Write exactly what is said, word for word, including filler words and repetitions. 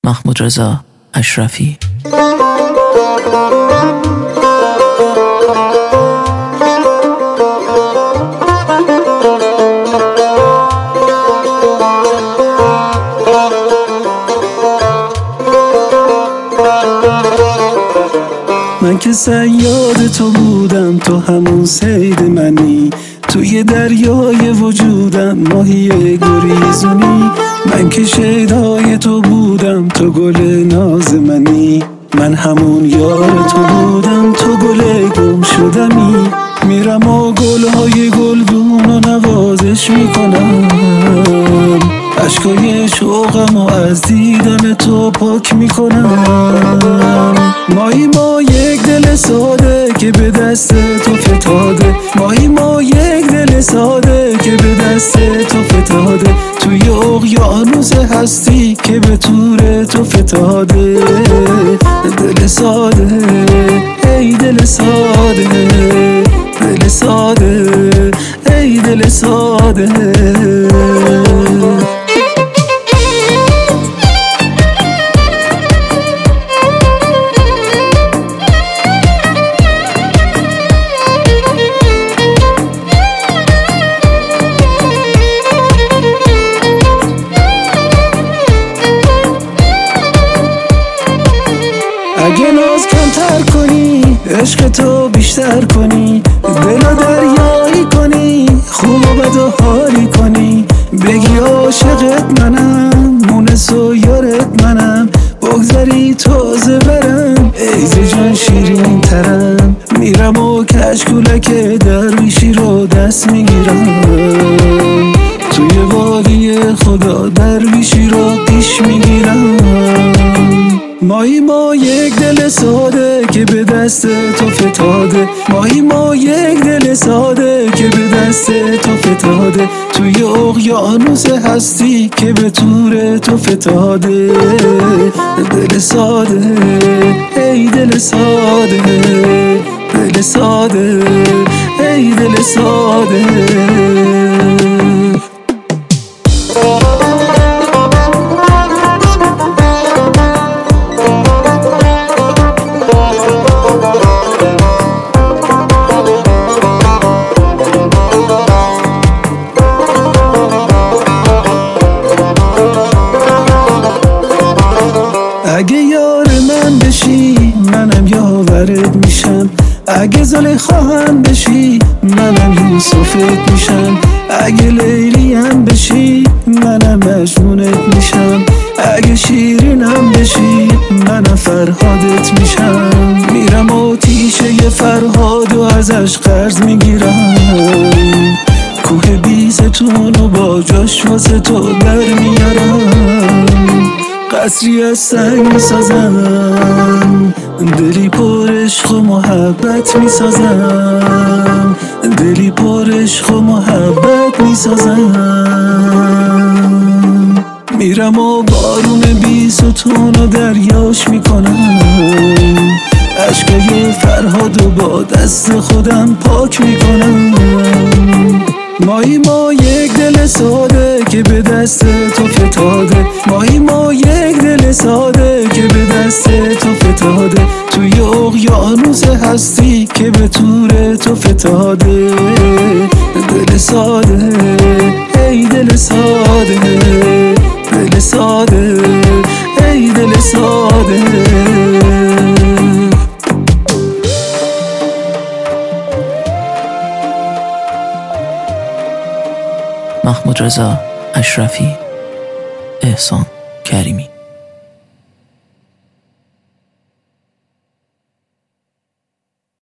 محمود رضا اشرفی. من که صیاد تو بودم، تو همون صید منی، توی دریای وجودم ماهی گریزونی. من که شیدای تو بودم، تو گل ناز منی، من همون یار تو بودم، تو گل گم شدمی. میرم و گلهای گلگون و نوازش میکنم، عشقای شوقم و از دیدن تو پاک میکنم. مایی ما یک دل ساده که به دست تو فتاده، مایی ما یک دل ساده که به دست تو فتاده، توی اقیانوس هستی که به تور تو فتاده. دل ساده ای دل ساده، دل ساده ای دل ساده. اگه ناز کمتر کنی، عشق تو بیشتر کنی، دلو دریایی کنی، خوب و بد و حالی کنی، بگی عاشقت منم، مونس و یارت منم، بگذاری تازه برم، ایزه جان شیرین ترم. میرم و کشکولک درویشی رو دست میگیرم، توی وادی خدا درویشی رو پیش میگیرم. مایی ما یک دل ساده که به دست تو فتاده، مایی ما یک دل ساده که به دست تو فتاده، توی اقیانوس هستی که به تور تو فتاده. دل ساده ای دل ساده، دل ساده ای دل ساده. اگه یار من بشی منم یاورت میشم، اگه زلیخا هم بشی منم یوسفت میشم، اگه لیلی هم بشی منم مجنونت میشم، اگه شیرینم بشی منم فرهادت میشم. میرم و تیشه فرهاد و ازش قرض میگیرم، کوه بیستون و با جاش واسه تو در میارم، قصری از سنگ میسازم، دلی پر عشق و محبت میسازم، دلی پر عشق و محبت میسازم. میرم و بارون بیستون و دریاش میکنم، عشقای فرهاد و با دست خودم پاک میکنم. مایی ما یک دل ساده که به دست تو فتاده، مایی ما یک دل ساده که به دست تو فتاده، توی اقیانوس هستی که به تور تو فتاده. دل ساده ای دل ساده، دل ساده ای دل ساده. محمود رضا اشرفی، احسان کریمی.